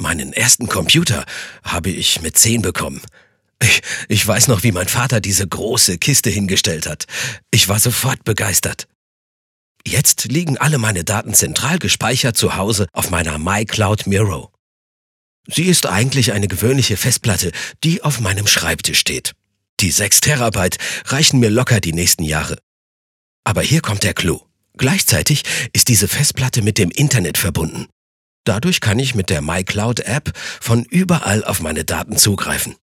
Meinen ersten Computer habe ich mit 10 bekommen. Ich weiß noch, wie mein Vater diese große Kiste hingestellt hat. Ich war sofort begeistert. Jetzt liegen alle meine Daten zentral gespeichert zu Hause auf meiner MyCloud Miro. Sie ist eigentlich eine gewöhnliche Festplatte, die auf meinem Schreibtisch steht. Die 6 Terabyte reichen mir locker die nächsten Jahre. Aber hier kommt der Clou. Gleichzeitig ist diese Festplatte mit dem Internet verbunden. Dadurch kann ich mit der MyCloud-App von überall auf meine Daten zugreifen.